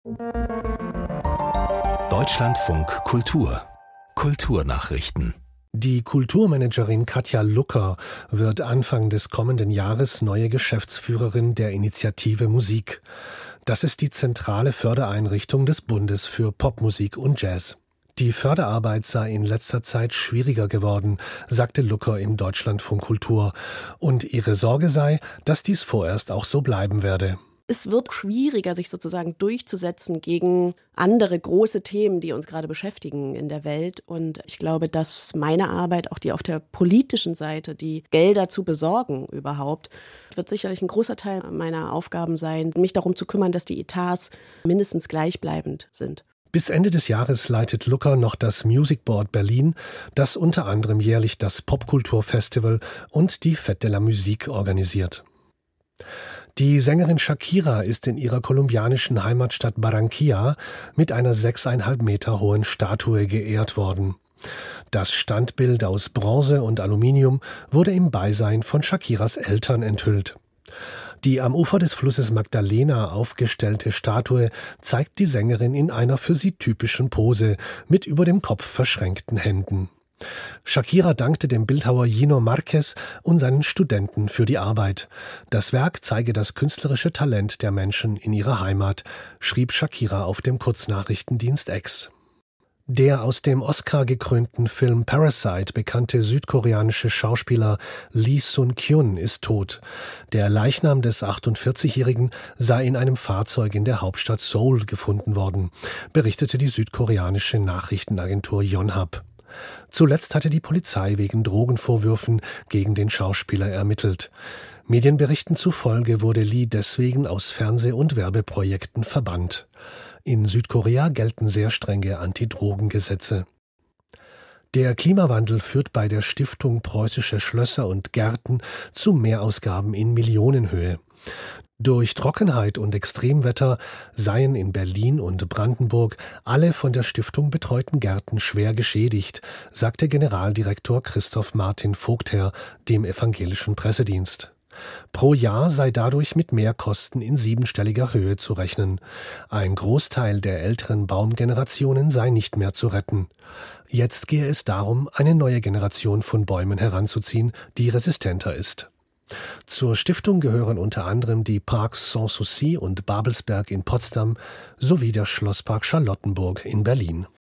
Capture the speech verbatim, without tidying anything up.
Deutschlandfunk Kultur Kulturnachrichten. Die Kulturmanagerin Katja Lucker wird Anfang des kommenden Jahres neue Geschäftsführerin der Initiative Musik. Das ist die zentrale Fördereinrichtung des Bundes für Popmusik und Jazz. Die Förderarbeit sei in letzter Zeit schwieriger geworden, sagte Lucker im Deutschlandfunk Kultur. Und ihre Sorge sei, dass dies vorerst auch so bleiben werde. Es wird schwieriger, sich sozusagen durchzusetzen gegen andere große Themen, die uns gerade beschäftigen in der Welt. Und ich glaube, dass meine Arbeit, auch die auf der politischen Seite, die Gelder zu besorgen überhaupt, wird sicherlich ein großer Teil meiner Aufgaben sein, mich darum zu kümmern, dass die Etats mindestens gleichbleibend sind. Bis Ende des Jahres leitet Lucker noch das Music Board Berlin, das unter anderem jährlich das Popkulturfestival und die Fête de la Musique organisiert. Die Sängerin Shakira ist in ihrer kolumbianischen Heimatstadt Barranquilla mit einer sechseinhalb Meter hohen Statue geehrt worden. Das Standbild aus Bronze und Aluminium wurde im Beisein von Shakiras Eltern enthüllt. Die am Ufer des Flusses Magdalena aufgestellte Statue zeigt die Sängerin in einer für sie typischen Pose mit über dem Kopf verschränkten Händen. Shakira dankte dem Bildhauer Gino Marquez und seinen Studenten für die Arbeit. Das Werk zeige das künstlerische Talent der Menschen in ihrer Heimat, schrieb Shakira auf dem Kurznachrichtendienst X. Der aus dem Oscar gekrönten Film Parasite bekannte südkoreanische Schauspieler Lee Sun-kyun ist tot. Der Leichnam des achtundvierzigjährigen sei in einem Fahrzeug in der Hauptstadt Seoul gefunden worden, berichtete die südkoreanische Nachrichtenagentur Yonhap. Zuletzt hatte die Polizei wegen Drogenvorwürfen gegen den Schauspieler ermittelt. Medienberichten zufolge wurde Lee deswegen aus Fernseh- und Werbeprojekten verbannt. In Südkorea gelten sehr strenge Antidrogengesetze. Der Klimawandel führt bei der Stiftung Preußische Schlösser und Gärten zu Mehrausgaben in Millionenhöhe. Durch Trockenheit und Extremwetter seien in Berlin und Brandenburg alle von der Stiftung betreuten Gärten schwer geschädigt, sagte Generaldirektor Christoph Martin Vogtherr dem evangelischen Pressedienst. Pro Jahr sei dadurch mit Mehrkosten in siebenstelliger Höhe zu rechnen. Ein Großteil der älteren Baumgenerationen sei nicht mehr zu retten. Jetzt gehe es darum, eine neue Generation von Bäumen heranzuziehen, die resistenter ist. Zur Stiftung gehören unter anderem die Parks Sanssouci und Babelsberg in Potsdam sowie der Schlosspark Charlottenburg in Berlin.